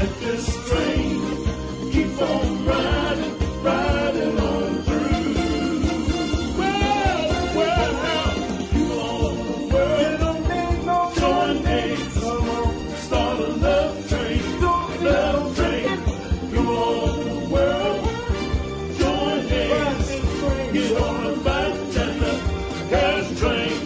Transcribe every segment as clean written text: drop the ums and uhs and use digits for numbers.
let this train keep on riding, riding on through. Well, you all world, join hands, start a love train, love train. You all world, join hands, get on the back and the gas train.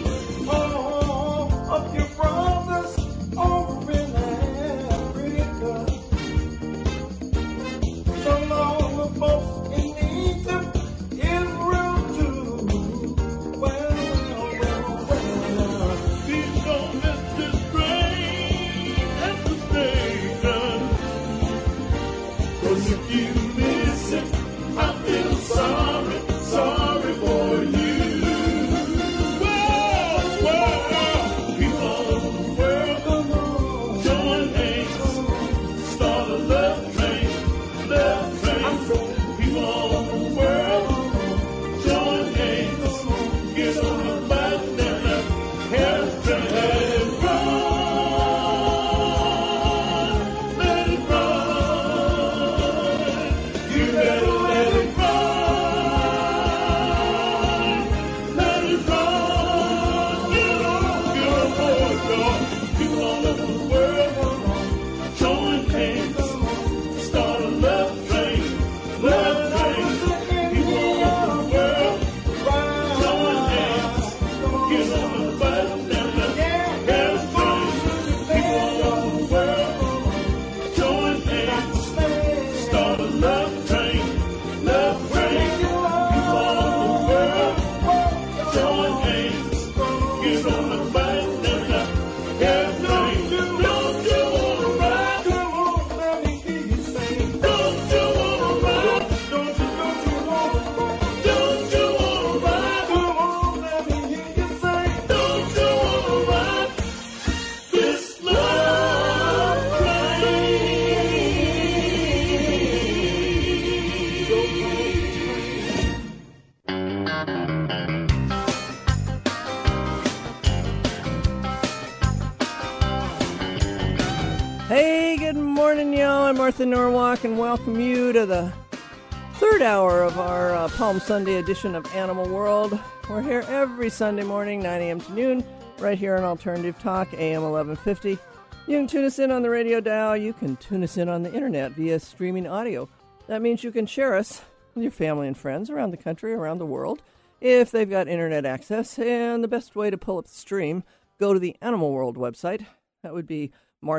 Martha Norwalk, and welcome you to the third hour of our Palm Sunday edition of Animal World. We're here every Sunday morning, 9 a.m. to noon, right here on Alternative Talk, AM 1150. You can tune us in on the radio dial. You can tune us in on the internet via streaming audio. That means you can share us with your family and friends around the country, around the world, if they've got internet access. And the best way to pull up the stream, go to the Animal World website. That would be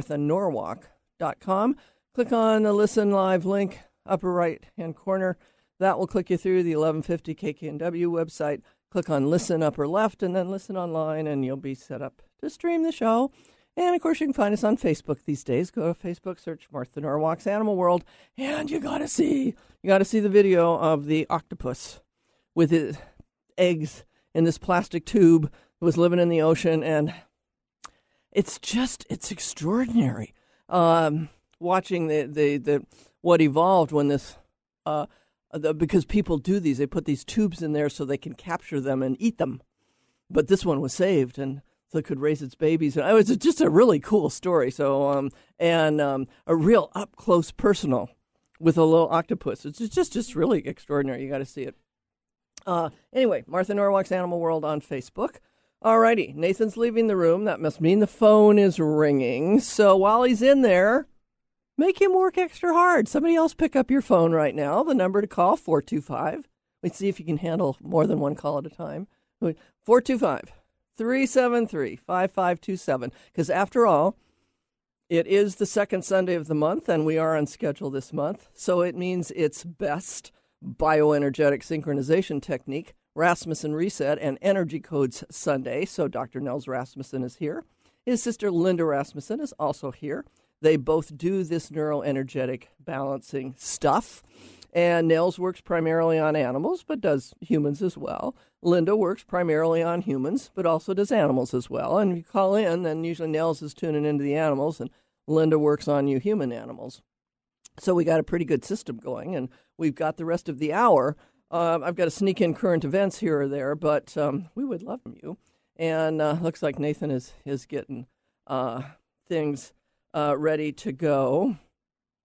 marthanorwalk.com. Click on the Listen Live link, upper right-hand corner. That will click you through the 1150 KKNW website. Click on Listen upper left, and then Listen Online, and you'll be set up to stream the show. And, of course, you can find us on Facebook these days. Go to Facebook, search Martha Norwalk's Animal World, and you got to see the video of the octopus with its eggs in this plastic tube that was living in the ocean, and it's extraordinary. Watching the what evolved when this because people do these, they put these tubes in there so they can capture them and eat them, but this one was saved and so it could raise its babies. And it was just a really cool story. So a real up close personal with a little octopus. It's just really extraordinary. You got to see it. Anyway, Martha Norwalk's Animal World on Facebook. Alrighty, Nathan's leaving the room. That must mean the phone is ringing. So while he's in there, make him work extra hard. Somebody else pick up your phone right now. The number to call, 425. Let's see if you can handle more than one call at a time. 425-373-5527. Because after all, it is the second Sunday of the month, and we are on schedule this month. So it means it's best bioenergetic synchronization technique, Rasmussen Reset, and Energy Codes Sunday. So Dr. Nels Rasmussen is here. His sister Linda Rasmussen is also here. They both do this neuroenergetic balancing stuff. And Nels works primarily on animals, but does humans as well. Linda works primarily on humans, but also does animals as well. And if you call in, then usually Nels is tuning into the animals, and Linda works on you human animals. So we got a pretty good system going, and we've got the rest of the hour. I've got to sneak in current events here or there, but we would love from you. And looks like Nathan is getting things ready to go.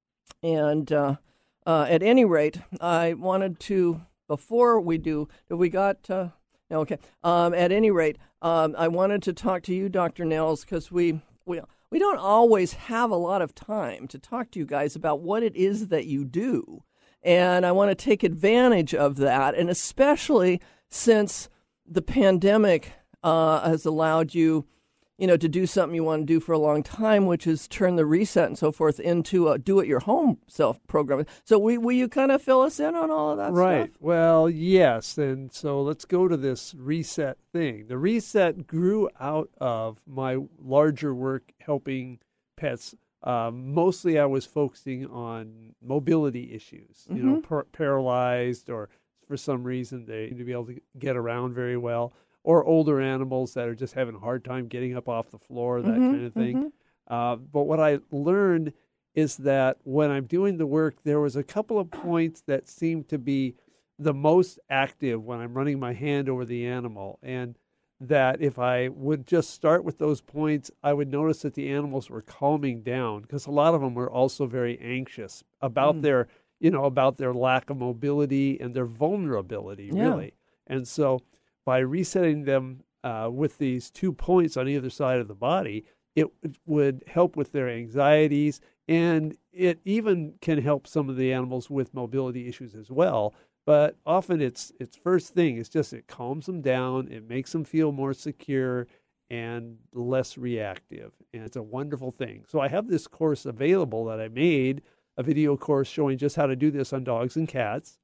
And at any rate, I wanted to, before we do, have we got, no, okay. At any rate, I wanted to talk to you, Dr. Nels, because we don't always have a lot of time to talk to you guys about what it is that you do. And I want to take advantage of that, and especially since the pandemic has allowed you, to do something you want to do for a long time, which is turn the reset and so forth into a do-it-your-home self-program. So will you kind of fill us in on all of that stuff? Right. Well, yes. And so let's go to this reset thing. The reset grew out of my larger work helping pets. Mostly I was focusing on mobility issues, paralyzed, or for some reason they need to be able to get around very well, or older animals that are just having a hard time getting up off the floor, that kind of thing. But what I learned is that when I'm doing the work, there was a couple of points that seemed to be the most active when I'm running my hand over the animal, and that if I would just start with those points, I would notice that the animals were calming down, because a lot of them were also very anxious about their, about their lack of mobility and their vulnerability, really. And so by resetting them with these 2 points on either side of the body, it would help with their anxieties, and it even can help some of the animals with mobility issues as well. But often its first thing is just it calms them down, it makes them feel more secure and less reactive. And it's a wonderful thing. So I have this course available that I made, a video course showing just how to do this on dogs and cats.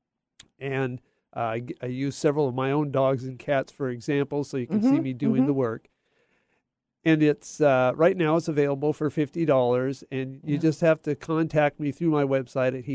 And I use several of my own dogs and cats for examples, so you can see me doing the work. And it's right now it's available for $50, and you just have to contact me through my website at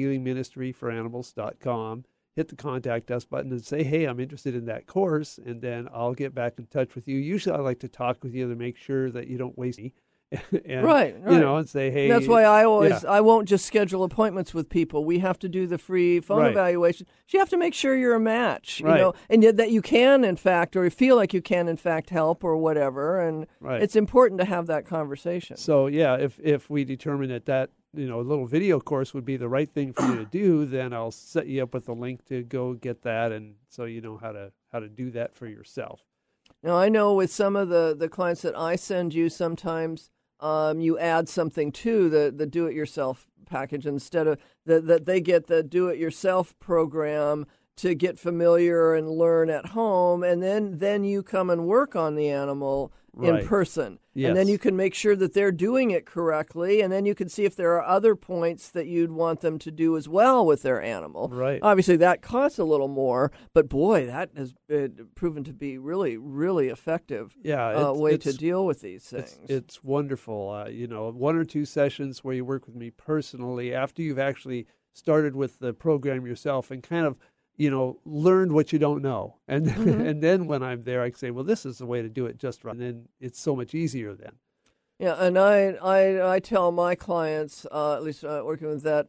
healingministryforanimals.com. Hit the contact us button and say, hey, I'm interested in that course, and then I'll get back in touch with you. Usually I like to talk with you to make sure that you don't waste me. And, right. And say, hey. That's why I won't just schedule appointments with people. We have to do the free phone evaluation. You have to make sure you're a match, and that you can, in fact, or feel like you can, in fact, help or whatever. And it's important to have that conversation. So, if we determine that a little video course would be the right thing for you to do, then I'll set you up with a link to go get that, and so you know how to do that for yourself. Now, I know with some of the clients that I send you, sometimes you add something to the do-it-yourself package instead of that they get the do-it-yourself program to get familiar and learn at home, and then you come and work on the animal in person. Yes. And then you can make sure that they're doing it correctly, and then you can see if there are other points that you'd want them to do as well with their animal. Right. Obviously, that costs a little more, but boy, that has been proven to be really, really effective way to deal with these things. It's wonderful. 1 or 2 sessions where you work with me personally after you've actually started with the program yourself and kind of learned what you don't know. And and then when I'm there, I can say, well, this is the way to do it just right. And then it's so much easier then. Yeah, and I tell my clients, at least working with that,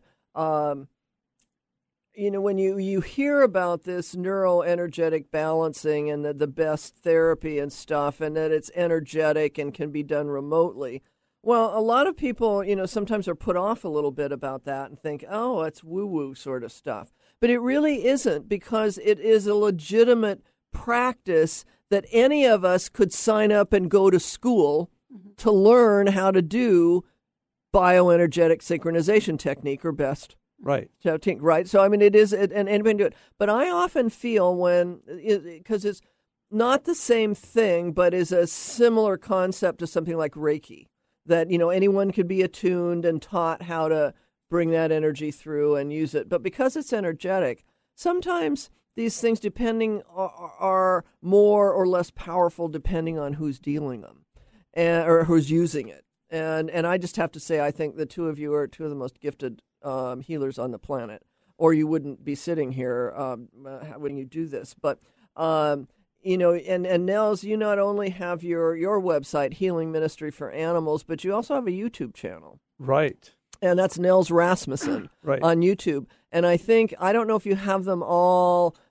when you hear about this neuroenergetic balancing and the best therapy and stuff, and that it's energetic and can be done remotely, well, a lot of people, sometimes are put off a little bit about that and think, oh, it's woo-woo sort of stuff. But it really isn't, because it is a legitimate practice that any of us could sign up and go to school to learn how to do bioenergetic synchronization technique, or best technique, right? So, I mean, it is, and anybody can do it. But I often feel because it's not the same thing, but is a similar concept to something like Reiki, that, anyone could be attuned and taught how to bring that energy through and use it. But because it's energetic, sometimes these things are more or less powerful depending on who's dealing them or who's using it. And I just have to say, I think the two of you are two of the most gifted healers on the planet, or you wouldn't be sitting here when you do this. But and Nels, you not only have your website, Healing Ministry for Animals, but you also have a YouTube channel. Right. And that's Nels Rasmussen right. on YouTube. And I don't know if you have them all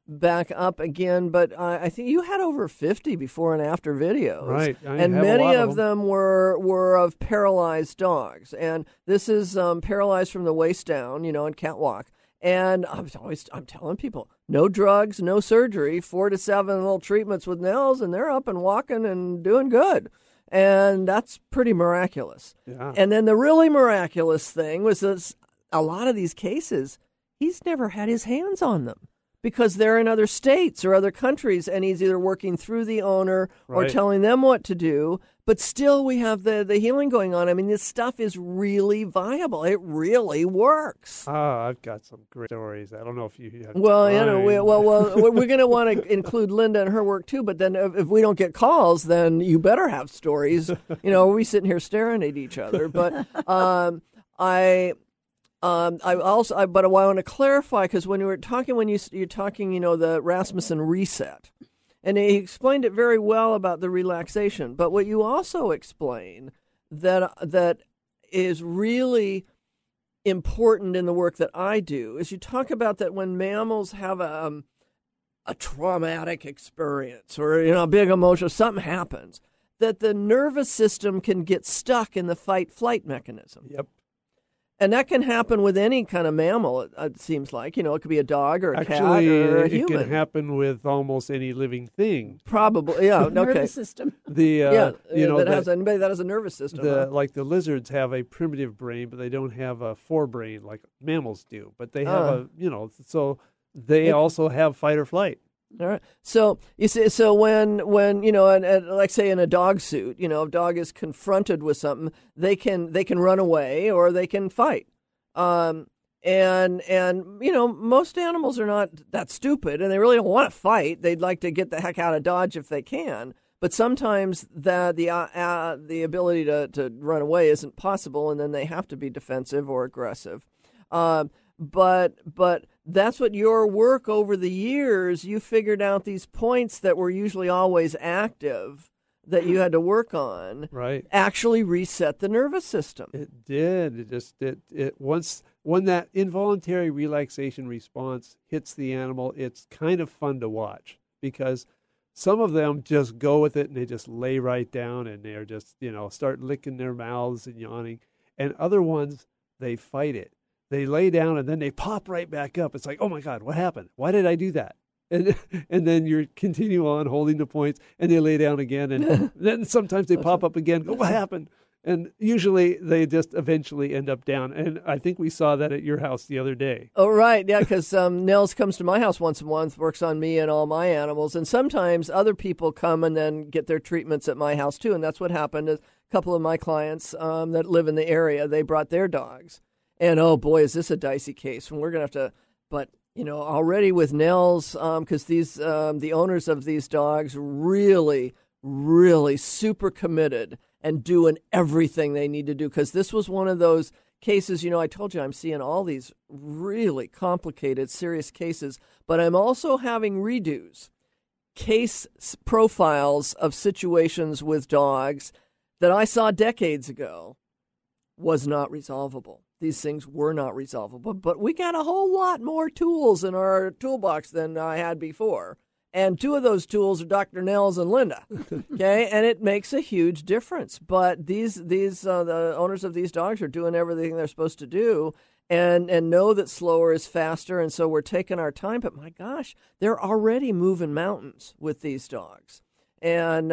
back up again, but I think you had over 50 before and after videos. Right. I And have a many lot of them were of paralyzed dogs. And this is paralyzed from the waist down, and can't walk. And I'm telling people, no drugs, no surgery, 4 to 7 little treatments with Nels, and they're up and walking and doing good. And that's pretty miraculous. Yeah. And then the really miraculous thing was that a lot of these cases, he's never had his hands on them because they're in other states or other countries, and he's either working through the owner or Right. telling them what to do. But still, we have the healing going on. I mean, this stuff is really viable. It really works. I've got some great stories. I don't know if you have Well, time. we're going to want to include Linda and her work too. But then, if we don't get calls, then you better have stories. We sitting here staring at each other. But I want to clarify, because when you're talking, the Rasmussen reset, and he explained it very well about the relaxation. But what you also explain that is really important in the work that I do is you talk about that when mammals have a traumatic experience or a big emotion, something happens, that the nervous system can get stuck in the fight-flight mechanism. Yep. And that can happen with any kind of mammal, it seems like. It could be a dog or a cat Actually, or a it human. can happen with almost any living thing. Probably, yeah. Okay. Nervous system. Anybody that has a nervous system. Like the lizards have a primitive brain, but they don't have a forebrain like mammals do. But they have so they also have fight or flight. All right. So you see, when and like say in a dog suit, if a dog is confronted with something, they can run away or they can fight. And most animals are not that stupid, and they really don't want to fight. They'd like to get the heck out of Dodge if they can. But sometimes the ability to run away isn't possible, and then they have to be defensive or aggressive. But that's what your work over the years, you figured out these points that were usually always active that you had to work on. Right. Actually reset the nervous system. It did. When that involuntary relaxation response hits the animal, it's kind of fun to watch because some of them just go with it and they just lay right down and they're just, start licking their mouths and yawning. And other ones, they fight it. They lay down and then they pop right back up. It's like, oh my God, what happened? Why did I do that? And then you continue on holding the points and they lay down again. And then sometimes they pop up again. Go, what happened? And usually they just eventually end up down. And I think we saw that at your house the other day. Oh, right. Yeah, because Nels comes to my house once a month, works on me and all my animals. And sometimes other people come and then get their treatments at my house, too. And that's what happened. A couple of my clients that live in the area, they brought their dogs. And, oh, boy, is this a dicey case. And we're going to have to – but, already with Nels, because the owners of these dogs really, really super committed and doing everything they need to do. Because this was one of those cases, I told you I'm seeing all these really complicated, serious cases. But I'm also having redos, case profiles of situations with dogs that I saw decades ago was not resolvable. These things were not resolvable, but we got a whole lot more tools in our toolbox than I had before. And 2 of those tools are Dr. Nels and Linda. Okay, and it makes a huge difference. But the owners of these dogs are doing everything they're supposed to do, and know that slower is faster, and so we're taking our time. But my gosh, they're already moving mountains with these dogs, and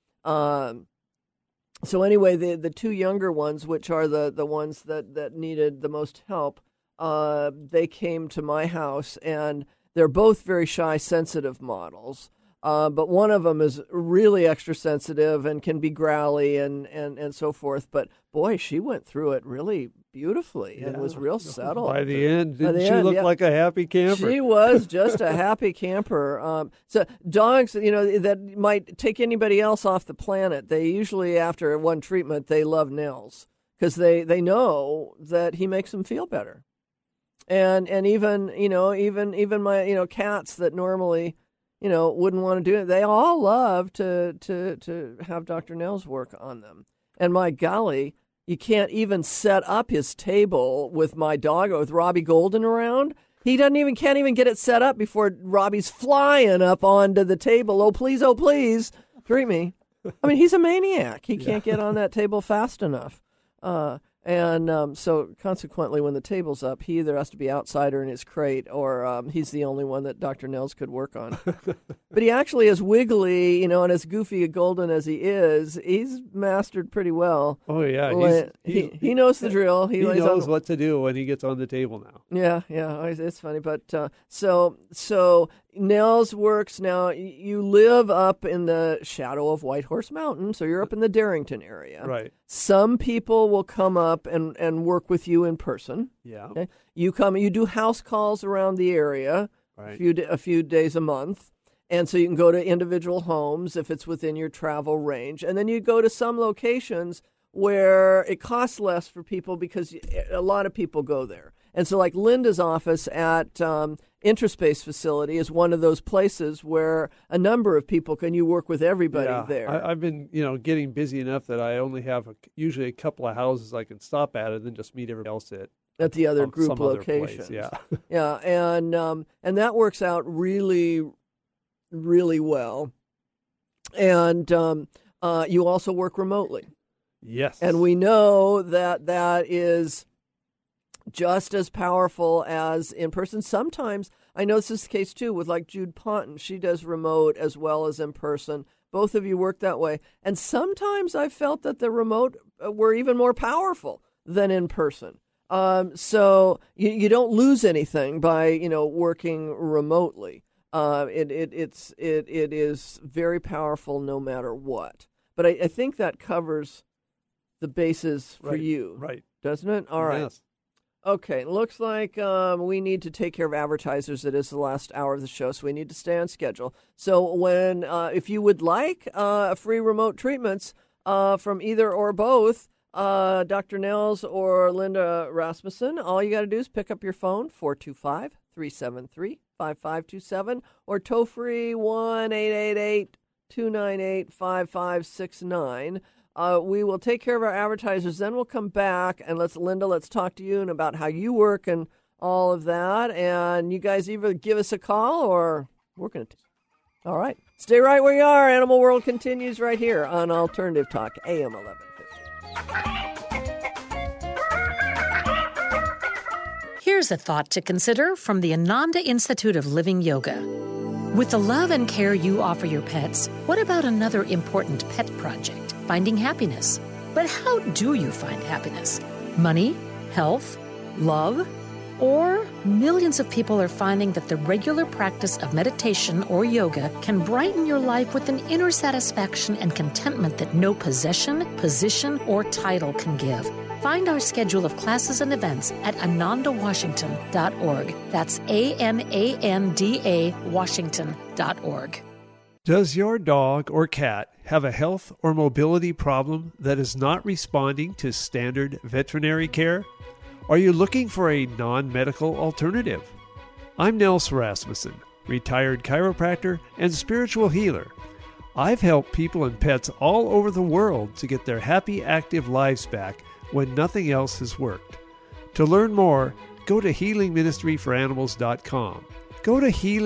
so anyway, the 2 younger ones, which are the ones that needed the most help, they came to my house, and they're both very shy, sensitive models. But one of them is really extra sensitive and can be growly and so forth. But boy, she went through it really beautifully and was real settled. By the end, didn't she look like a happy camper? She was just a happy camper. So dogs, that might take anybody else off the planet, they usually, after one treatment, they love Nels because they know that he makes them feel better. And even my cats that normally wouldn't want to do it, they all love to have Dr. Nels work on them. And my golly, you can't even set up his table with my dog, with Robbie Golden around. He can't even get it set up before Robbie's flying up onto the table. Oh, please, treat me. I mean, he's a maniac. He can't get on that table fast enough. So consequently, when the table's up, he either has to be outside or in his crate, or he's the only one that Dr. Nels could work on. But he actually is wiggly, and as goofy and golden as he is, he's mastered pretty well. Oh, yeah. He knows the drill. He knows what to do when he gets on the table now. Yeah, it's funny. But so Nels works now. You live up in the shadow of Whitehorse Mountain, so you're up in the Darrington area. Right. Some people will come up and work with you in person. Yeah. Okay? You do house calls around the area, right, a few days a month. And so you can go to individual homes if it's within your travel range. And then you go to some locations where it costs less for people because a lot of people go there. And so like Linda's office at Intraspace facility is one of those places where a number of people you work with everybody there. I've been, getting busy enough that I only have usually a couple of houses I can stop at and then just meet everybody else at the other group locations. Yeah. Yeah. And that works out really, really well. And you also work remotely. Yes. And we know that is just as powerful as in person. Sometimes, I know this is the case too with like Jude Ponton. She does remote as well as in person. Both of you work that way. And sometimes I felt that the remote were even more powerful than in person. So you don't lose anything by, working remotely. It is very powerful no matter what. But I think that covers the bases for you. Right. Doesn't it? All right. Yes. Okay, looks like we need to take care of advertisers. It is the last hour of the show, so we need to stay on schedule. So if you would like free remote treatments from either or both, Dr. Nels or Linda Rasmussen, all you got to do is pick up your phone, 425-373-5527, or toll-free 1-888-298-5569. We will take care of our advertisers. Then we'll come back and let's talk to you and about how you work and all of that. And you guys either give us a call or we're going to. All right. Stay right where you are. Animal World continues right here on Alternative Talk, AM 1150. Here's a thought to consider from the Ananda Institute of Living Yoga. With the love and care you offer your pets, what about another important pet project? Finding happiness. But how do you find happiness? Money? Health? Love? Or millions of people are finding that the regular practice of meditation or yoga can brighten your life with an inner satisfaction and contentment that no possession, position, or title can give. Find our schedule of classes and events at anandawashington.org. That's ANANDA Washington.org. Does your dog or cat have a health or mobility problem that is not responding to standard veterinary care? Are you looking for a non-medical alternative? I'm Nels Rasmussen, retired chiropractor and spiritual healer. I've helped people and pets all over the world to get their happy, active lives back when nothing else has worked. To learn more, go to healingministryforanimals.com. Go to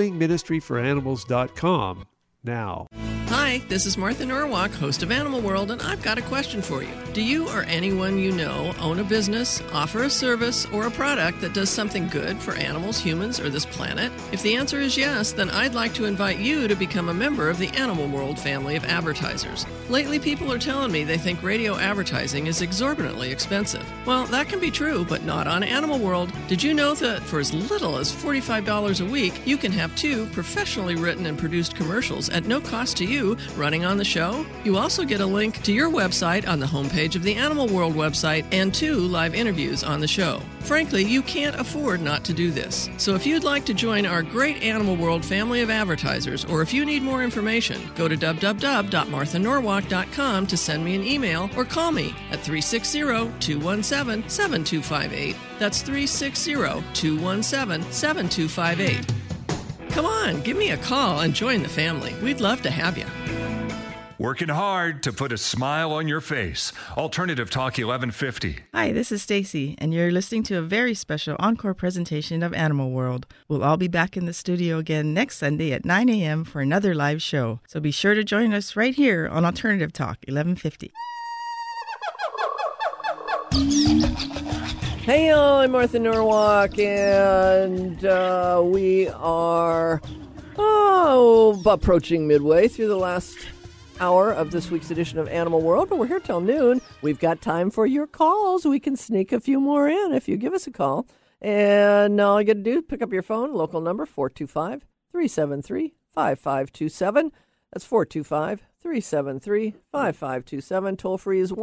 healingministryforanimals.com now. Hi, this is Martha Norwalk, host of Animal World, and I've got a question for you. Do you or anyone you know own a business, offer a service, or a product that does something good for animals, humans, or this planet? If the answer is yes, then I'd like to invite you to become a member of the Animal World family of advertisers. Lately, people are telling me they think radio advertising is exorbitantly expensive. Well, that can be true, but not on Animal World. Did you know that for as little as $45 a week, you can have 2 professionally written and produced commercials at no cost to you running on the show? You also get a link to your website on the homepage of the Animal World website and 2 live interviews on the show. Frankly, you can't afford not to do this. So if you'd like to join our great Animal World family of advertisers, or if you need more information, go to www.marthanorwalk.com to send me an email or call me at 360-217-7258. That's 360-217-7258. Come on, give me a call and join the family. We'd love to have you. working hard to put a smile on your face. Alternative Talk 1150. Hi, this is Stacy, and you're listening to a very special encore presentation of Animal World. We'll all be back in the studio again next Sunday at 9 a.m. for another live show. So be sure to join us right here on Alternative Talk 1150. Hey, y'all, I'm Martha Norwalk, and we are approaching midway through the last hour of this week's edition of Animal World, but we're here till noon. We've got time for your calls. We can sneak a few more in if you give us a call. And all you got to do is pick up your phone, local number 425-373-5527. That's 425-373-5527. Toll free is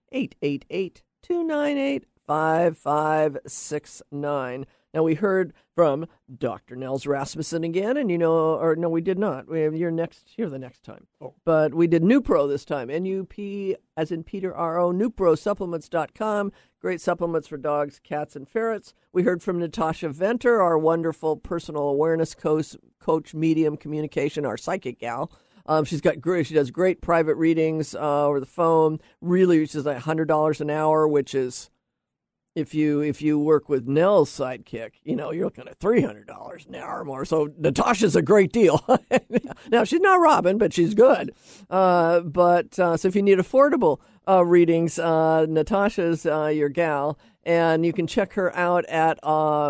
1-888-298-5569. Now, we heard from Dr. Nels Rasmussen again, and no, we did not. You're the next time. Oh. But we did Nupro this time. N-U-P, as in Peter, R-O, NuproSupplements.com. Great supplements for dogs, cats, and ferrets. We heard from Natasha Venter, our wonderful personal awareness coach, medium communication, our psychic gal. She does great private readings over the phone. Really, she's like $100 an hour, which is, if you work with Nell's sidekick, you're looking at $300 an hour or more. So Natasha's a great deal. Now, she's not Robin, but she's good. So if you need affordable readings, Natasha's your gal. And you can check her out at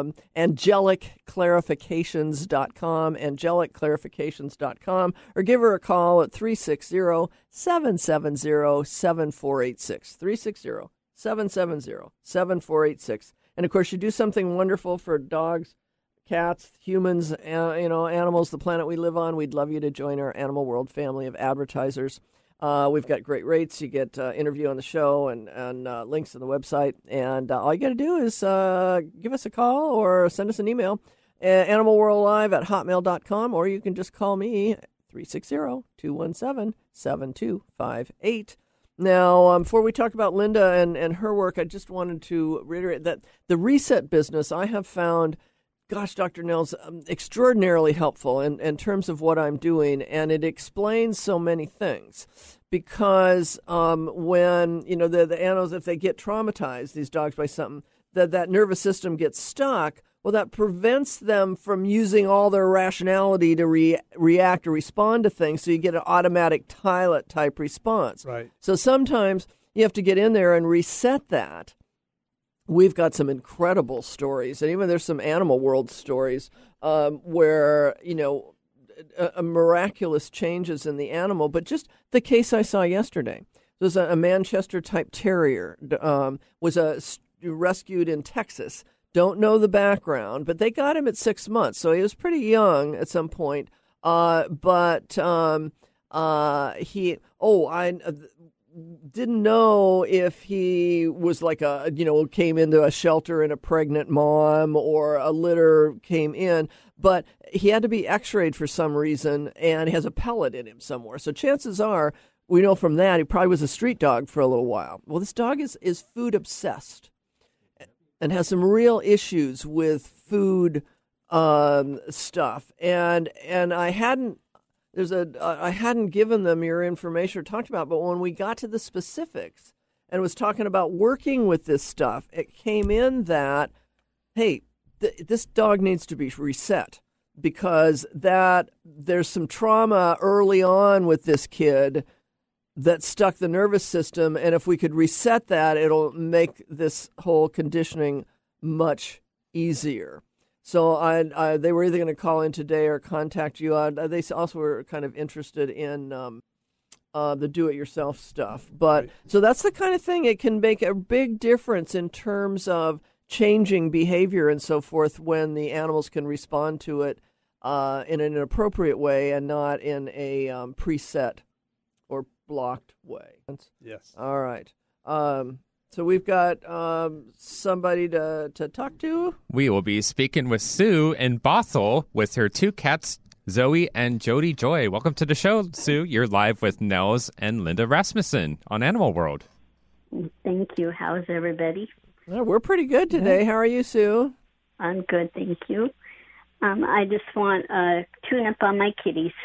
angelicclarifications.com, angelicclarifications.com, or give her a call at 360-770-7486, 360-770-7486. And, of course, you do something wonderful for dogs, cats, humans, animals, the planet we live on. We'd love you to join our Animal World family of advertisers. We've got great rates. You get interview on the show and links to the website. And all you got to do is give us a call or send us an email, animalworldlive@hotmail.com, or you can just call me, 360-217-7258. Now, before we talk about Linda and her work, I just wanted to reiterate that the reset business I have found, gosh, Dr. Nels, extraordinarily helpful in terms of what I'm doing, and it explains so many things. Because when, the animals, if they get traumatized, these dogs, by something, that nervous system gets stuck, well, that prevents them from using all their rationality to react or respond to things, so you get an automatic Toilet-type response. Right. So sometimes you have to get in there and reset that. We've got some incredible stories, and even there's some Animal World stories where, a miraculous changes in the animal. But just the case I saw yesterday, there's a Manchester-type terrier, was rescued in Texas. Don't know the background, but they got him at 6 months, so he was pretty young at some point. I didn't know if he was like came into a shelter in a pregnant mom or a litter came in, but he had to be x-rayed for some reason, and he has a pellet in him somewhere. So chances are, we know from that, he probably was a street dog for a little while. Well, this dog is food obsessed and has some real issues with food stuff. And I hadn't given them your information or talked about, but when we got to the specifics and was talking about working with this stuff, it came in that, hey, this dog needs to be reset because there's some trauma early on with this kid that stuck the nervous system, and if we could reset that, it'll make this whole conditioning much easier. So they were either going to call in today or contact you. They also were kind of interested in the do-it-yourself stuff. But right. So that's the kind of thing, it can make a big difference in terms of changing behavior and so forth when the animals can respond to it in an appropriate way and not in a preset or blocked way. Yes. All right. So we've got somebody to talk to. We will be speaking with Sue in Bothell with her two cats, Zoe and Jody Joy. Welcome to the show, Sue. You're live with Nels and Linda Rasmussen on Animal World. Thank you. How's everybody? Well, we're pretty good today. How are you, Sue? I'm good, thank you. I just want a tune-up on my kitties.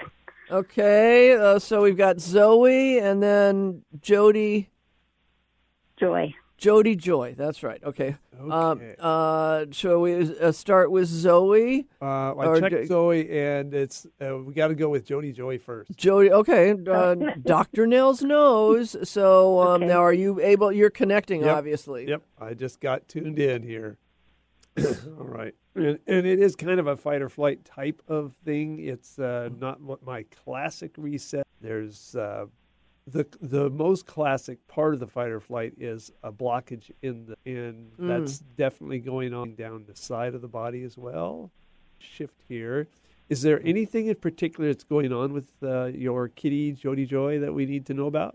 Okay, so we've got Zoe and then Jody Joy. Joy. That's right. Okay. Okay. Shall we start with Zoe? I checked Zoe, and it's we got to go with Jody Joy first. Jody. Okay. Dr. Nels knows. So Okay. now, are you able? You're connecting, Yep. obviously. Yep, I just got tuned in here. All right, and it is kind of a fight or flight type of thing. It's not what my classic reset. There's the most classic part of the fight or flight is a blockage and that's definitely going on down the side of the body as well. Shift here. Is there anything in particular that's going on with your kitty Jody Joy that we need to know about?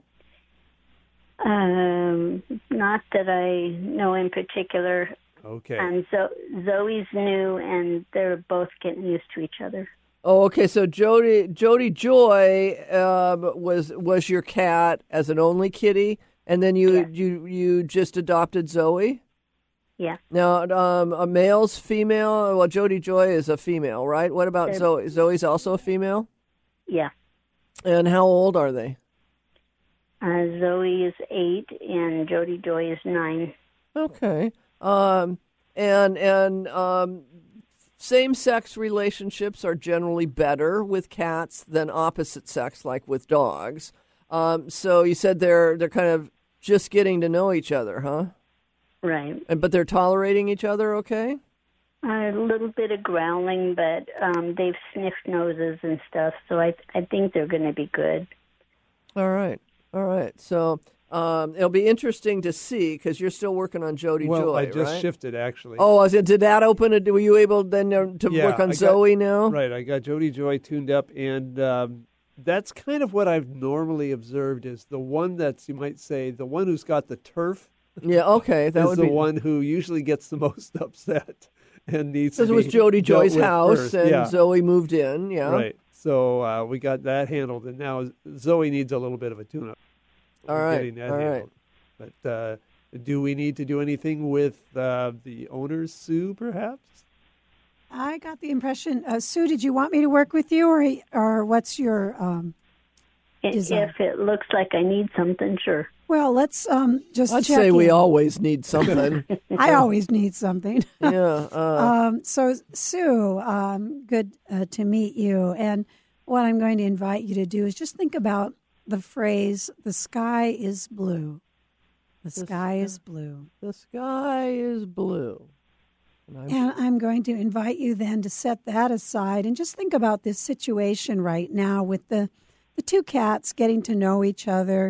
Not that I know in particular. Okay. And so Zoe's new, and they're both getting used to each other. Oh, okay. So Jody Joy was your cat as an only kitty, and then you just adopted Zoe. Yeah. Now, a male's female. Well, Jody Joy is a female, right? What about Zoe? Zoe's also a female. Yeah. And how old are they? Zoe is 8, and Jody Joy is 9. Okay. Same-sex relationships are generally better with cats than opposite sex, like with dogs. So you said they're kind of just getting to know each other, huh? Right. But they're tolerating each other, okay? A little bit of growling, but they've sniffed noses and stuff, so I think they're going to be good. All right. So it'll be interesting to see because you're still working on Jody Joy, Well, I right? just shifted actually. Oh, did that open it? Were you able then to work on Zoe now? Right, I got Jody Joy tuned up, and that's kind of what I've normally observed is the one that's, you might say, the one who's got the turf. Yeah, okay. That is would the be one who usually gets the most upset and needs to Because it was be Jody dealt Joy's with house, first. and Yeah. Zoe moved in. Yeah, Right. So we got that handled, and now Zoe needs a little bit of a tune-up. All We're right, getting that all right. handled. But do we need to do anything with the owners, Sue, perhaps? I got the impression, Sue, did you want me to work with you, or what's your desire? If it looks like I need something, sure. Well, let's just I'd check say we in. always need something. I always need something. Yeah. So, Sue, good to meet you. And what I'm going to invite you to do is just think about the phrase, the sky is blue. The sky is blue. The sky is blue. And I'm going to invite you then to set that aside and just think about this situation right now with the two cats getting to know each other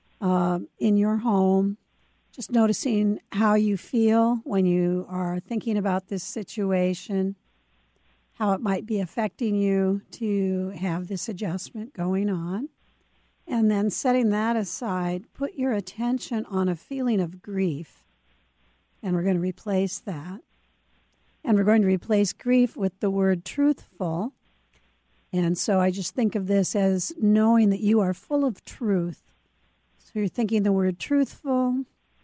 in your home, just noticing how you feel when you are thinking about this situation, how it might be affecting you to have this adjustment going on. And then setting that aside, put your attention on a feeling of grief. And we're going to replace that. And we're going to replace grief with the word truthful. And so I just think of this as knowing that you are full of truth. So you're thinking the word truthful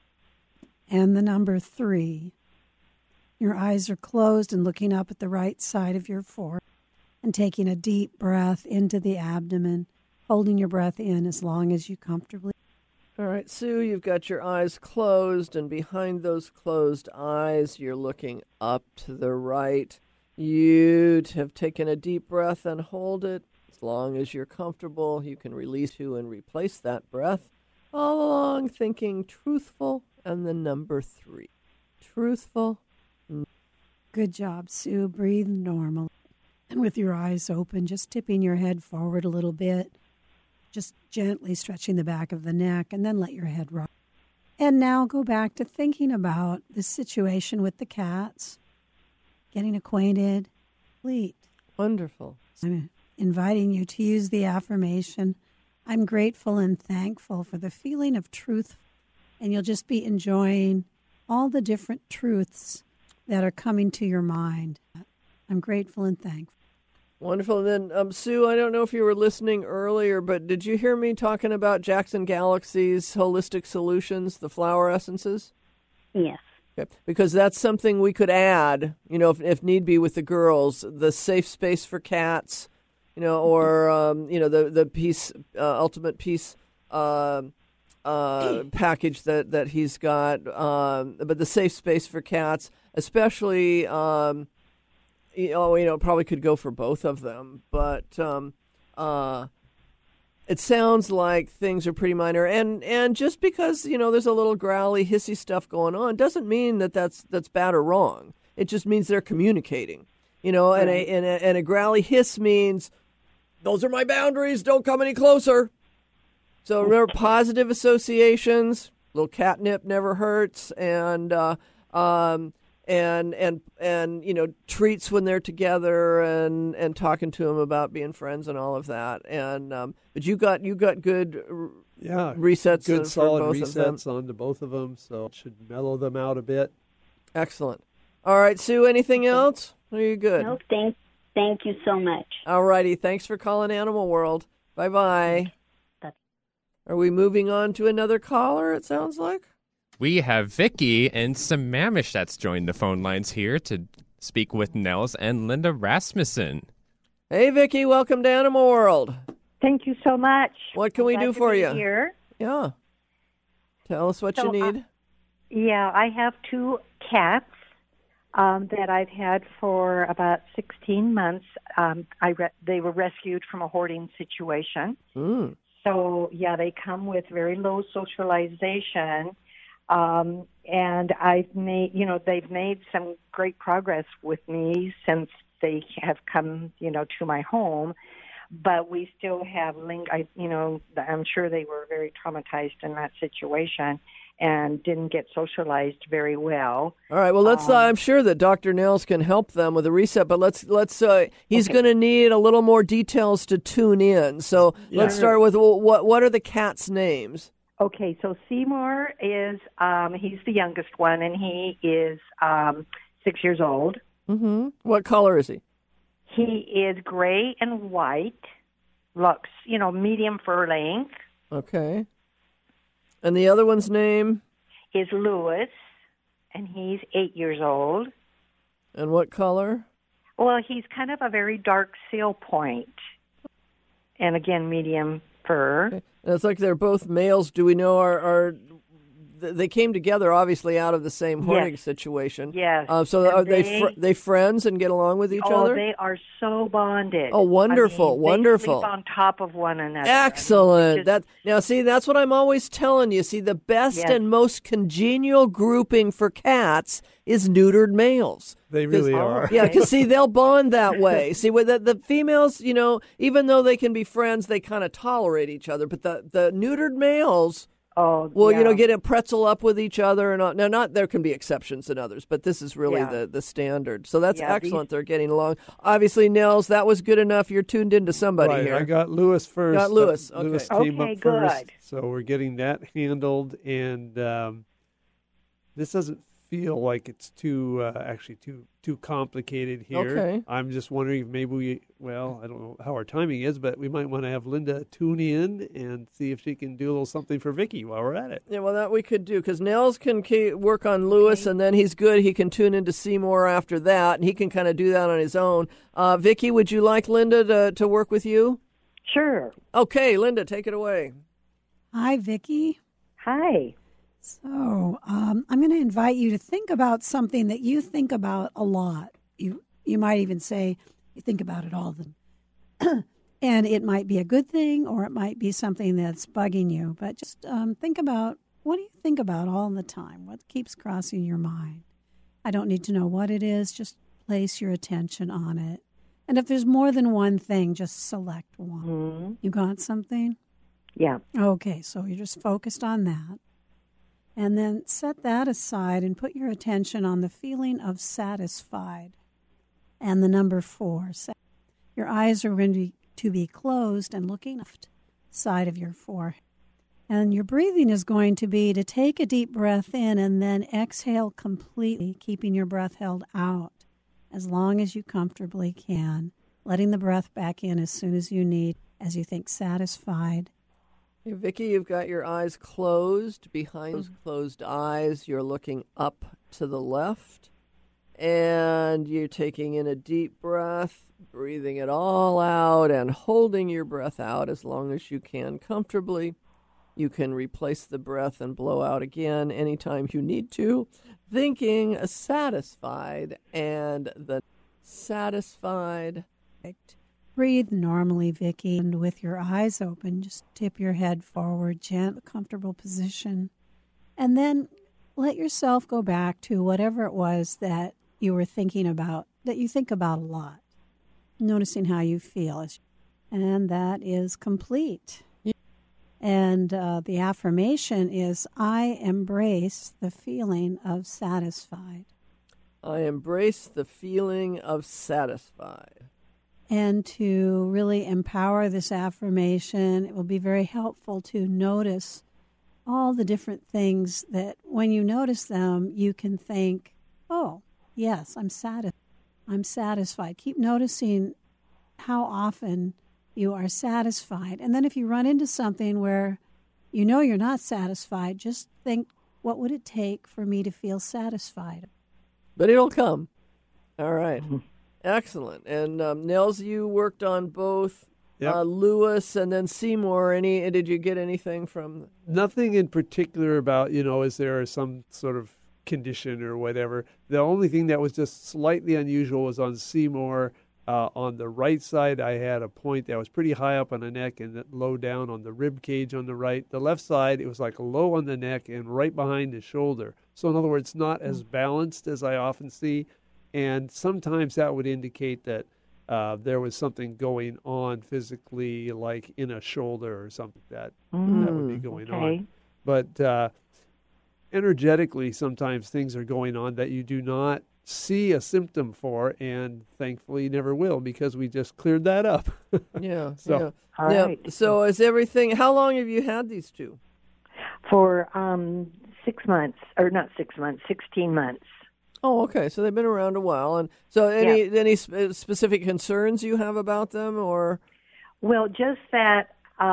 and the number 3. Your eyes are closed and looking up at the right side of your forehead and taking a deep breath into the abdomen, holding your breath in as long as you comfortably. All right, Sue, you've got your eyes closed, and behind those closed eyes, you're looking up to the right. You have taken a deep breath and hold it. As long as you're comfortable, you can release you and replace that breath. All along thinking truthful and the number 3. Truthful. Good job, Sue. Breathe normal. And with your eyes open, just tipping your head forward a little bit. Just gently stretching the back of the neck, and then let your head rock. And now go back to thinking about the situation with the cats, getting acquainted. Complete. Wonderful. I'm inviting you to use the affirmation, I'm grateful and thankful for the feeling of truth. And you'll just be enjoying all the different truths that are coming to your mind. I'm grateful and thankful. Wonderful. And then, Sue, I don't know if you were listening earlier, but did you hear me talking about Jackson Galaxy's holistic solutions, the flower essences? Yes. Okay. Because that's something we could add, if need be, with the girls. The safe space for cats, or the peace, ultimate peace package that he's got. But the safe space for cats, especially, probably could go for both of them. But it sounds like things are pretty minor, and just because there's a little growly, hissy stuff going on doesn't mean that's bad or wrong. It just means they're communicating. And a growly hiss means those are my boundaries. Don't come any closer. So remember, positive associations. Little catnip never hurts, and treats when they're together, and talking to them about being friends and all of that. And but you got good resets, good solid for both resets onto both of them, so it should mellow them out a bit. Excellent. All right, Sue. Anything else? Are you good? No, thank you so much. All righty. Thanks for calling Animal World. Bye-bye. Bye. Are we moving on to another caller, it sounds like? We have Vicky and Sammamish that's joined the phone lines here to speak with Nels and Linda Rasmussen. Hey, Vicky. Welcome to Animal World. Thank you so much. What can we do for you? Here. Yeah. Tell us what you need. I have 2 cats that I've had for about 16 months. They were rescued from a hoarding situation. Mm. So, they come with very low socialization. And I've made, they've made some great progress with me since they have come, to my home. But we still have I'm sure they were very traumatized in that situation and didn't get socialized very well. All right. Well, let's. I'm sure that Dr. Nels can help them with a reset, but let's. He's going to need a little more details to tune in. So let's start with what are the cats' names? Okay. So Seymour is he's the youngest one, and he is 6 years old. Mm-hmm. What color is he? He is gray and white. Looks, medium fur length. Okay. And the other one's name? Is Lewis, and he's 8 years old. And what color? Well, he's kind of a very dark seal point. And again, medium fur. Okay. And it's like they're both males. Do we know are they came together obviously out of the same hoarding situation? Yes. So are they friends and get along with each other? Oh, they are so bonded. Oh, wonderful, wonderful. They sleep on top of one another. Excellent. That's what I'm always telling you. See, the best and most congenial grouping for cats is neutered males. They really are. Yeah, because see, they'll bond that way. See, with the females, even though they can be friends, they kind of tolerate each other. But the neutered males, get a pretzel up with each other, and all. Now, not there can be exceptions in others, but this is really the standard. So that's excellent. They're getting along. Obviously, Nels, that was good enough. You're tuned into somebody here. I got Lewis first. Got Lewis. Okay. Lewis came up good. first, so we're getting that handled, and this doesn't feel like it's too complicated here. Okay. I'm just wondering if maybe I don't know how our timing is, but we might want to have Linda tune in and see if she can do a little something for Vicky while we're at it. Yeah, well, that we could do, because Nels can work on Lewis, and then he's good. He can tune into Seymour after that, and he can kind of do that on his own. Vicky, would you like Linda to work with you? Sure. Okay, Linda, take it away. Hi, Vicky. Hi. So I'm going to invite you to think about something that you think about a lot. You might even say you think about it all and it might be a good thing, or it might be something that's bugging you. But just think about, what do you think about all the time? What keeps crossing your mind? I don't need to know what it is. Just place your attention on it. And if there's more than one thing, just select one. Mm-hmm. You got something? Yeah. Okay, so you're just focused on that. And then set that aside and put your attention on the feeling of satisfied. And the number 4. Your eyes are going to be closed and looking left side of your forehead. And your breathing is going to be to take a deep breath in and then exhale completely, keeping your breath held out as long as you comfortably can, letting the breath back in as soon as you need, as you think satisfied. Hey, Vicky, you've got your eyes closed. Behind those closed eyes, you're looking up to the left. And you're taking in a deep breath, breathing it all out, and holding your breath out as long as you can comfortably. You can replace the breath and blow out again anytime you need to, thinking satisfied and the satisfied. Breathe normally, Vicki, and with your eyes open, just tip your head forward, gentle, comfortable position. And then let yourself go back to whatever it was that you were thinking about, that you think about a lot, noticing how you feel. And that is complete. And the affirmation is, I embrace the feeling of satisfied. I embrace the feeling of satisfied. And to really empower this affirmation, it will be very helpful to notice all the different things that when you notice them, you can think, oh, yes, I'm satisfied. Keep noticing how often you are satisfied. And then if you run into something where you know you're not satisfied, just think, what would it take for me to feel satisfied? But it'll come. All right. Excellent. And Nels, you worked on both Lewis and then Seymour. Did you get anything from? Nothing in particular about, is there some sort of condition or whatever. The only thing that was just slightly unusual was on Seymour. On the right side, I had a point that was pretty high up on the neck and low down on the rib cage on the right. The left side, it was like low on the neck and right behind the shoulder. So in other words, not as balanced as I often see. And sometimes that would indicate that there was something going on physically, like in a shoulder or something that would be going on. But energetically, sometimes things are going on that you do not see a symptom for, and thankfully never will, because we just cleared that up. All right. So is everything, how long have you had these two? For 6 months, or not 6 months, 16 months. Oh, okay. So they've been around a while. And so any specific concerns you have about them, or? Well, just that,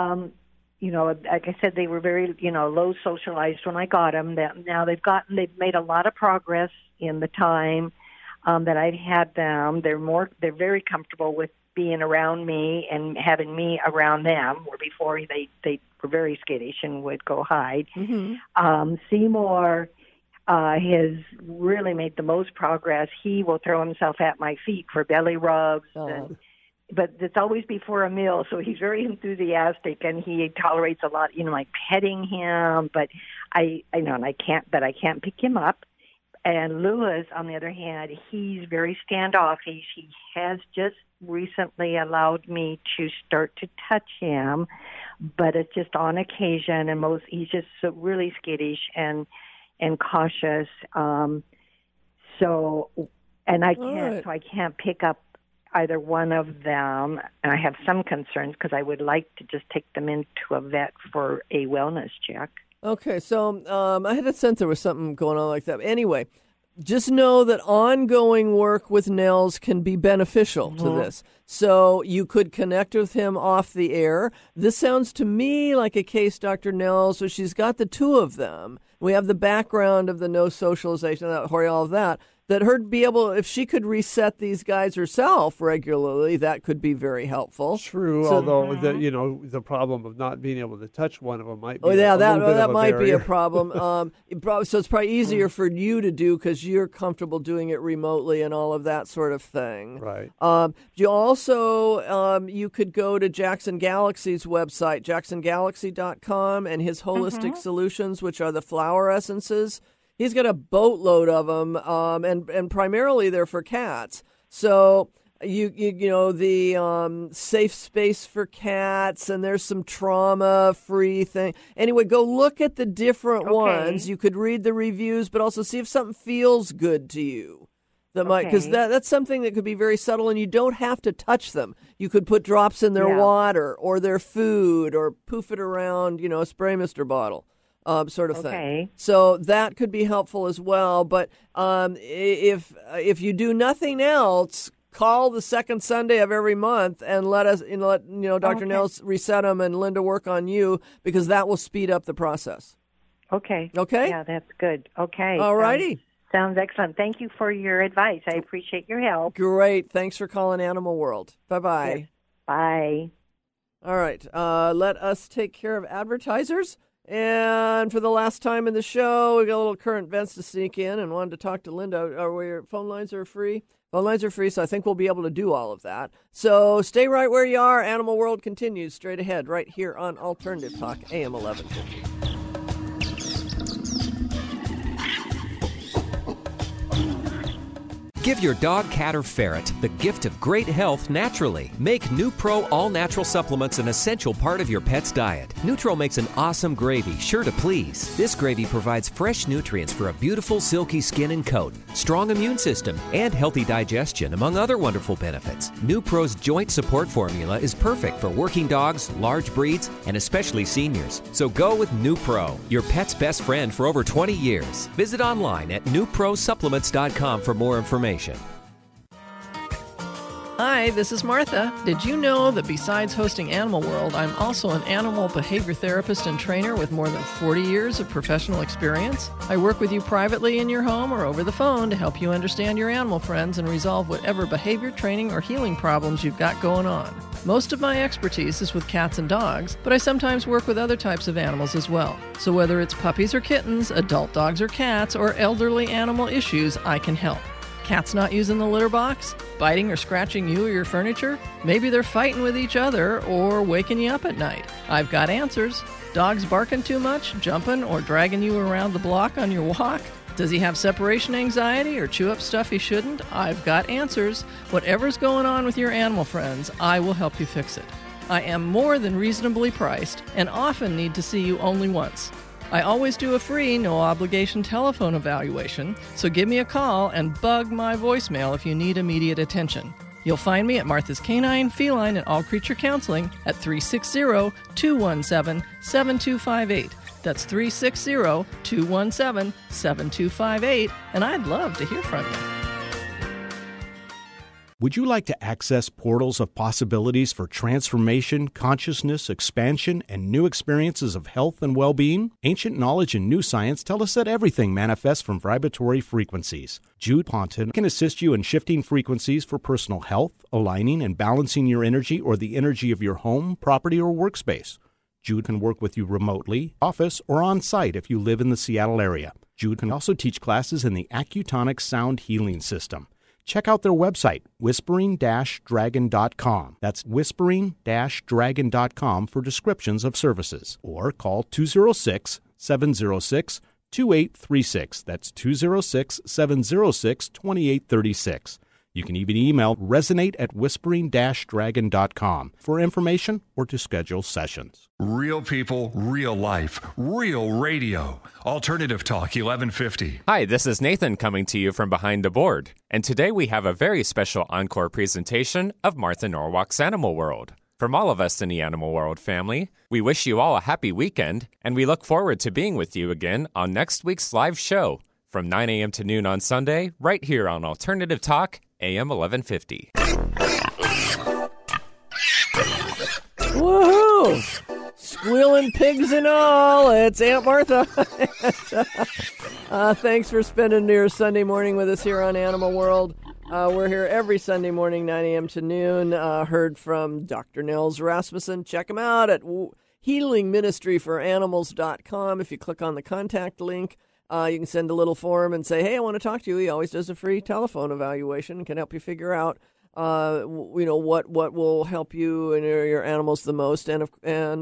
like I said, they were very, low socialized when I got them. Now they've made a lot of progress in the time that I've had them. They're very comfortable with being around me and having me around them, where before they were very skittish and would go hide. Seymour has really made the most progress. He will throw himself at my feet for belly rubs, but it's always before a meal, so he's very enthusiastic and he tolerates a lot, like petting him. But I can't pick him up. And Lewis, on the other hand, he's very standoffish. He has just recently allowed me to start to touch him, but it's just on occasion, and he's just so really skittish and cautious. So I can't pick up either one of them, and I have some concerns because I would like to just take them into a vet for a wellness check. Okay, so I had a sense there was something going on like that. Anyway, just know that ongoing work with Nels can be beneficial to this. So you could connect with him off the air. This sounds to me like a case, Dr. Nels, so she's got the two of them. We have the background of the no socialization, all of that. That her'd be able, if she could reset these guys herself regularly, that could be very helpful. True, although the problem of not being able to touch one of them might be that might be a problem. So it's probably easier for you to do because you're comfortable doing it remotely and all of that sort of thing. Right. You also you could go to Jackson Galaxy's website, jacksongalaxy.com, and his Holistic Solutions, which are the flower essences. He's got a boatload of them, and primarily they're for cats. So the safe space for cats, and there's some trauma-free thing. Anyway, go look at the different ones. You could read the reviews, but also see if something feels good to you. Because that's something that could be very subtle, and you don't have to touch them. You could put drops in their water or their food, or poof it around, a spray mister bottle. Sort of thing. So that could be helpful as well. But if you do nothing else, call the second Sunday of every month and let Dr. Nels reset them and Linda work on you, because that will speed up the process. Okay. Okay. Yeah, that's good. Okay. All righty. Sounds excellent. Thank you for your advice. I appreciate your help. Great. Thanks for calling Animal World. Bye-bye. Yes. Bye. All right. Let us take care of advertisers. And for the last time in the show, we got a little current events to sneak in and wanted to talk to Linda. Our phone lines are free. Phone lines are free, so I think we'll be able to do all of that. So stay right where you are. Animal World continues straight ahead right here on Alternative Talk, AM 1150. Give your dog, cat, or ferret the gift of great health naturally. Make NuPro all-natural supplements an essential part of your pet's diet. NuTro makes an awesome gravy, sure to please. This gravy provides fresh nutrients for a beautiful, silky skin and coat, strong immune system, and healthy digestion, among other wonderful benefits. NuPro's joint support formula is perfect for working dogs, large breeds, and especially seniors. So go with NuPro, your pet's best friend for over 20 years. Visit online at NuProSupplements.com for more information. Hi, this is Martha. Did you know that besides hosting Animal World, I'm also an animal behavior therapist and trainer with more than 40 years of professional experience? I work with you privately in your home or over the phone to help you understand your animal friends and resolve whatever behavior, training, or healing problems you've got going on. Most of my expertise is with cats and dogs, but I sometimes work with other types of animals as well. So whether it's puppies or kittens, adult dogs or cats, or elderly animal issues, I can help. Cats not using the litter box? Biting or scratching you or your furniture? Maybe they're fighting with each other or waking you up at night. I've got answers. Dogs barking too much, jumping, or dragging you around the block on your walk? Does he have separation anxiety or chew up stuff he shouldn't? I've got answers. Whatever's going on with your animal friends, I will help you fix it. I am more than reasonably priced and often need to see you only once. I always do a free, no-obligation telephone evaluation, so give me a call and bug my voicemail if you need immediate attention. You'll find me at Martha's Canine, Feline, and All Creature Counseling at 360-217-7258. That's 360-217-7258, and I'd love to hear from you. Would you like to access portals of possibilities for transformation, consciousness, expansion, and new experiences of health and well-being? Ancient knowledge and new science tell us that everything manifests from vibratory frequencies. Jude Ponton can assist you in shifting frequencies for personal health, aligning and balancing your energy or the energy of your home, property, or workspace. Jude can work with you remotely, office, or on-site if you live in the Seattle area. Jude can also teach classes in the Accutonic Sound Healing System. Check out their website, whispering-dragon.com. That's whispering-dragon.com for descriptions of services. Or call 206-706-2836. That's 206-706-2836. You can even email resonate@whispering-dragon.com for information or to schedule sessions. Real people, real life, real radio. Alternative Talk 1150. Hi, this is Nathan coming to you from behind the board. And today we have a very special encore presentation of Martha Norwalk's Animal World. From all of us in the Animal World family, we wish you all a happy weekend, and we look forward to being with you again on next week's live show from 9 a.m. to noon on Sunday, right here on Alternative Talk, AM 1150. Woohoo! Squealing pigs and all, it's Aunt Martha. Thanks for spending your Sunday morning with us here on Animal World. We're here every Sunday morning, 9 a.m. to noon. Heard from Dr. Nels Rasmussen. Check him out at healingministryforanimals.com. If you click on the contact link, you can send a little form and say, hey, I want to talk to you. He always does a free telephone evaluation and can help you figure out, what will help you and your animals the most. And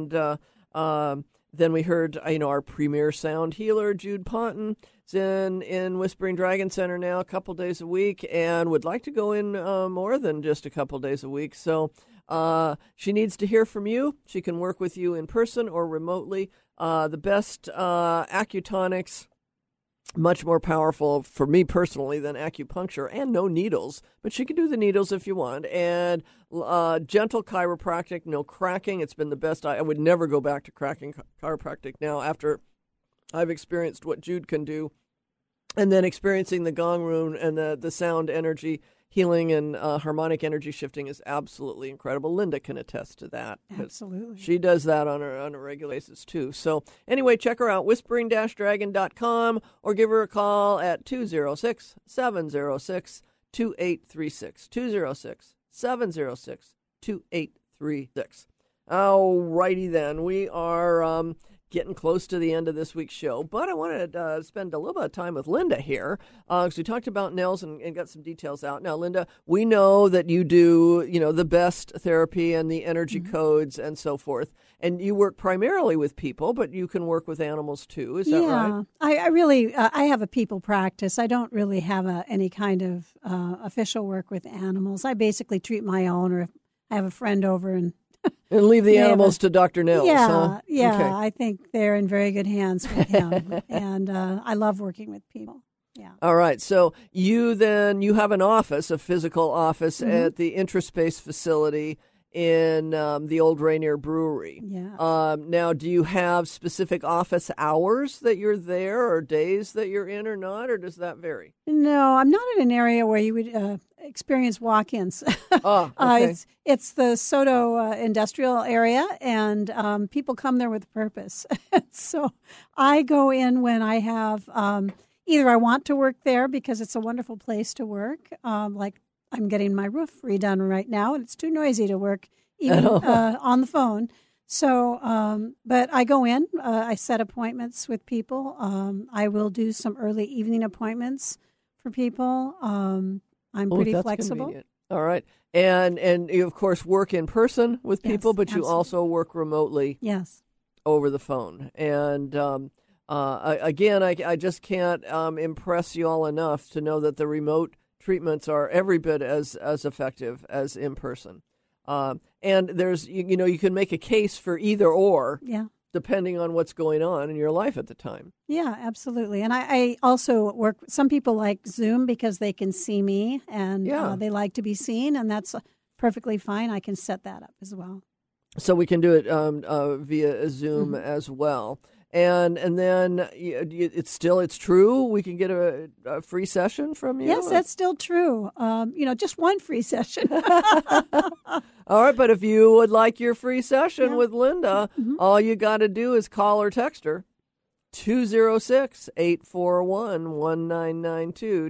then we heard, our premier sound healer, Jude Ponton, is in Whispering Dragon Center now a couple days a week and would like to go in more than just a couple days a week. So she needs to hear from you. She can work with you in person or remotely. The best Accutonics, much more powerful for me personally than acupuncture, and no needles, but she can do the needles if you want. And gentle chiropractic, no cracking. It's been the best. I would never go back to cracking chiropractic now after I've experienced what Jude can do. And then experiencing the gong room and the sound energy healing and harmonic energy shifting is absolutely incredible. Linda can attest to that. Absolutely. She does that on a regular basis, too. So anyway, check her out, whispering-dragon.com, or give her a call at 206-706-2836. 206-706-2836. All righty then. We are getting close to the end of this week's show, but I wanted to spend a little bit of time with Linda here because we talked about nails and got some details out. Now, Linda, we know that you do, the best therapy and the energy codes and so forth, and you work primarily with people, but you can work with animals too. Is that right? I really, I have a people practice. I don't really have any kind of official work with animals. I basically treat my own, or if I have a friend over and leave the animals to Dr. Nels. Yeah, huh? Okay. I think they're in very good hands with him, and I love working with people. Yeah. All right. So you have an office, a physical office at the Intraspace facility in the old Rainier Brewery. Yeah. Now, do you have specific office hours that you're there, or days that you're in, or not, or does that vary? No, I'm not in an area where you would experience walk-ins. Okay. It's the Soto industrial area, and people come there with a purpose. So I go in when I have either I want to work there because it's a wonderful place to work, like I'm getting my roof redone right now, and it's too noisy to work even on the phone. So, but I go in, I set appointments with people. I will do some early evening appointments for people. I'm pretty flexible. Convenient. All right. And you, of course, work in person with people, but absolutely. you also work remotely Yes. over the phone. And again, I just can't impress you all enough to know that the remote treatments are every bit as effective as in person. And there's, you can make a case for either or, depending on what's going on in your life at the time. Yeah, absolutely. And I also work, some people like Zoom because they can see me and they like to be seen, and that's perfectly fine. I can set that up as well. So we can do it via Zoom as well. And then it's true. We can get a free session from you. Yes, that's still true. Just one free session. All right, but if you would like your free session with Linda, all you got to do is call or text her 206-841-1992.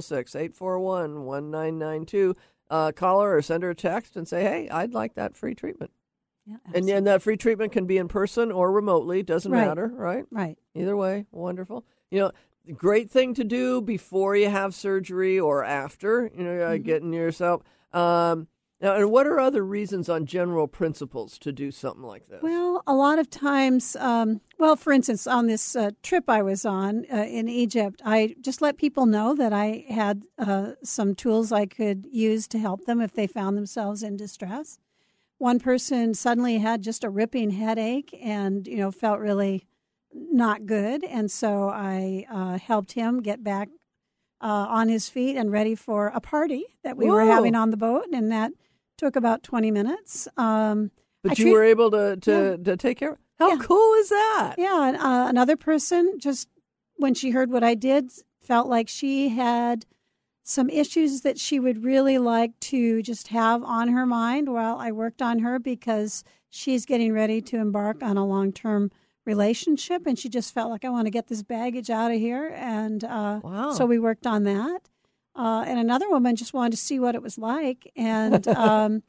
206-841-1992. Call her or send her a text and say, "Hey, I'd like that free treatment." Yeah, and that free treatment can be in person or remotely. Doesn't matter, right? Right. Either way, wonderful. Great thing to do before you have surgery or after, getting yourself. Now, and what are other reasons on general principles to do something like this? Well, a lot of times, for instance, on this trip I was on in Egypt, I just let people know that I had some tools I could use to help them if they found themselves in distress. One person suddenly had just a ripping headache and, felt really not good. And so I helped him get back on his feet and ready for a party that we were having on the boat. And that took about 20 minutes. But you were able to take care of it? How cool is that? Yeah. And, another person, just when she heard what I did, felt like she had some issues that she would really like to just have on her mind while I worked on her, because she's getting ready to embark on a long-term relationship, and she just felt like, I want to get this baggage out of here. And so we worked on that. And another woman just wanted to see what it was like. And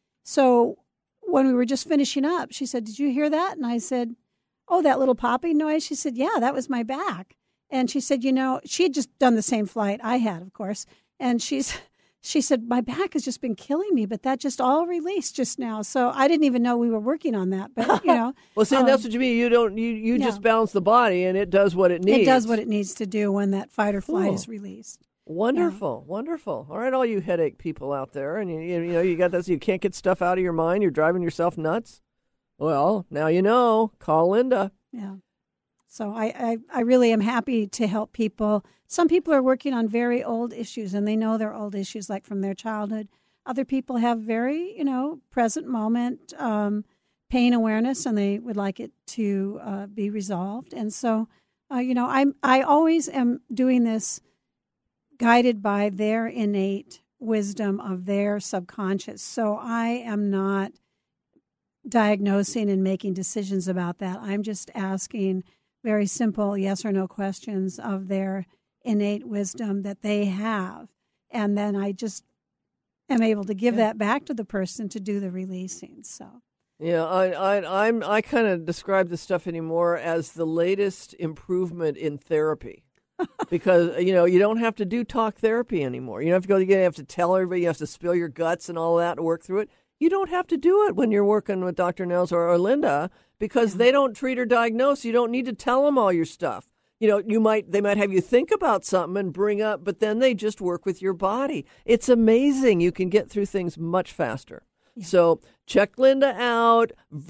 so when we were just finishing up, she said, "Did you hear that?" And I said, "Oh, that little popping noise?" She said, "Yeah, that was my back." And she said, she had just done the same flight I had, of course. And she said, "My back has just been killing me, but that just all released just now." So I didn't even know we were working on that. But, well, see, that's what you mean. You just balance the body, and it does what it needs. It does what it needs to do when that fight or flight is released. Wonderful, wonderful. All right, all you headache people out there, and you got this. You can't get stuff out of your mind. You're driving yourself nuts. Well, now you know. Call Linda. Yeah. So I really am happy to help people. Some people are working on very old issues, and they know they're old issues, like from their childhood. Other people have very, present moment pain awareness, and they would like it to be resolved. And so I always am doing this guided by their innate wisdom of their subconscious. So I am not diagnosing and making decisions about that. I'm just asking very simple yes or no questions of their innate wisdom that they have. And then I just am able to give that back to the person to do the releasing. So. Yeah, I kind of describe this stuff anymore as the latest improvement in therapy. Because, you don't have to do talk therapy anymore. You don't have to go, you have to tell everybody, you have to spill your guts and all that to work through it. You don't have to do it when you're working with Dr. Nels or Linda because they don't treat or diagnose. You don't need to tell them all your stuff. They might have you think about something and bring up, but then they just work with your body. It's amazing. You can get through things much faster. Yeah. So check Linda out,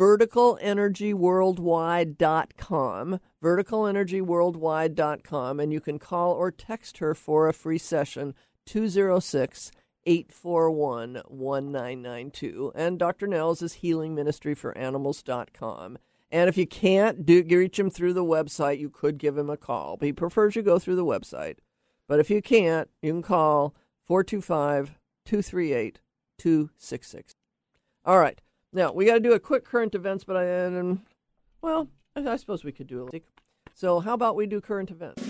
verticalenergyworldwide.com, verticalenergyworldwide.com, and you can call or text her for a free session, 206-841-1992. And Dr. Nels is healingministryforanimals.com. And if you can't reach him through the website, you could give him a call. But he prefers you go through the website. But if you can't, you can call 425-238-266. All right. Now, we got to do a quick current events, but I suppose we could do a little. So how about we do current events?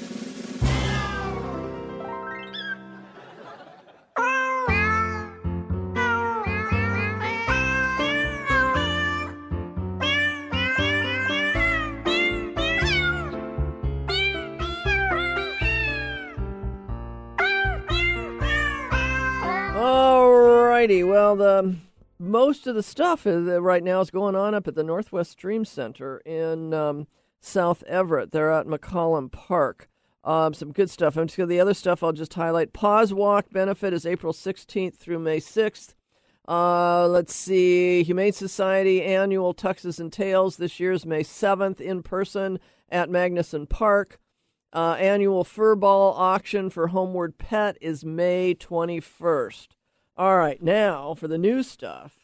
All righty. Well, most of the stuff right now is going on up at the Northwest Dream Center in South Everett. They're out in McCollum Park. Some good stuff. The other stuff I'll just highlight. Paws Walk benefit is April 16th through May 6th. Let's see. Humane Society annual Tuxes and Tails this year is May 7th in person at Magnuson Park. Annual Furball auction for Homeward Pet is May 21st. All right, now for the new stuff.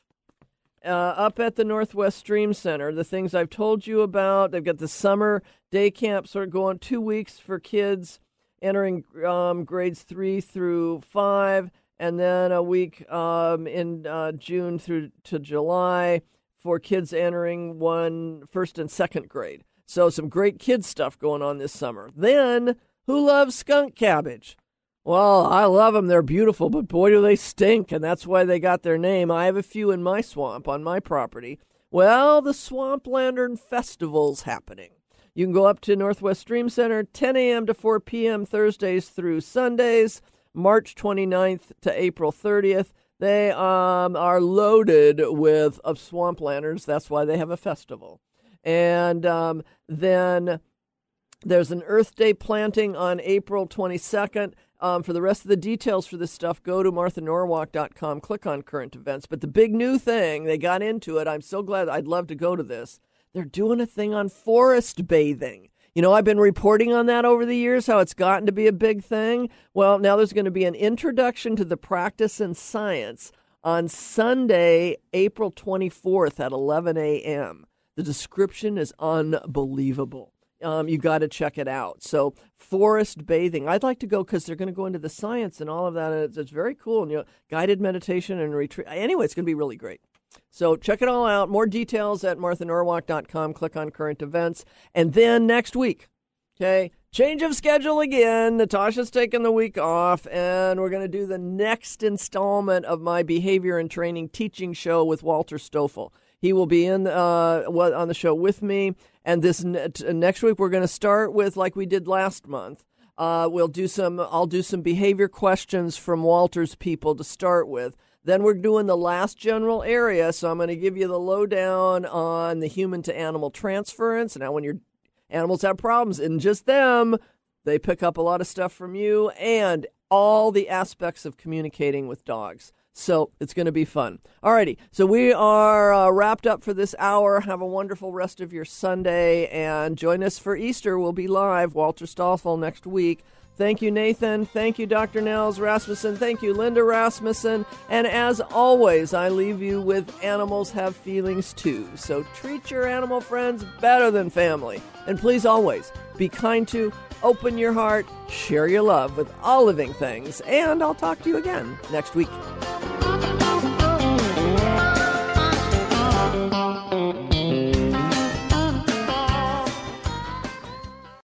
Up at the Northwest Dream Center, the things I've told you about, they've got the summer day camp sort of going 2 weeks for kids entering grades 3 through 5, and then a week in June through to July for kids entering first and second grade. So some great kids stuff going on this summer. Then, who loves skunk cabbage? Well, I love them. They're beautiful, but boy, do they stink, and that's why they got their name. I have a few in my swamp on my property. Well, the Swamp Lantern Festival's happening. You can go up to Northwest Dream Center, 10 a.m. to 4 p.m. Thursdays through Sundays, March 29th to April 30th. They are loaded with swamp lanterns. That's why they have a festival. And then there's an Earth Day planting on April 22nd. For the rest of the details for this stuff, go to marthanorwalk.com, click on current events. But the big new thing, they got into it. I'm so glad. I'd love to go to this. They're doing a thing on forest bathing. I've been reporting on that over the years, how it's gotten to be a big thing. Well, now there's going to be an introduction to the practice and science on Sunday, April 24th at 11 a.m. The description is unbelievable. You got to check it out. So forest bathing. I'd like to go because they're going to go into the science and all of that. And it's very cool. And guided meditation and retreat. Anyway, it's going to be really great. So check it all out. More details at marthanorwalk.com. Click on current events. And then next week, okay, change of schedule again. Natasha's taking the week off, and we're going to do the next installment of my behavior and training teaching show with Walter Stoffel. He will be on the show with me. And this next week, we're going to start with, like we did last month, I'll do some behavior questions from Walter's people to start with. Then we're doing the last general area, so I'm going to give you the lowdown on the human to animal transference. Now, when your animals have problems, and just them, they pick up a lot of stuff from you, and all the aspects of communicating with dogs. So it's going to be fun. All righty. So we are wrapped up for this hour. Have a wonderful rest of your Sunday, and join us for Easter. We'll be live. Walter Stoffel next week, Thank you, Nathan. Thank you, Dr. Nels Rasmussen. Thank you, Linda Rasmussen. And as always, I leave you with animals have feelings too. So treat your animal friends better than family. And please always be kind to, open your heart, share your love with all living things. And I'll talk to you again next week.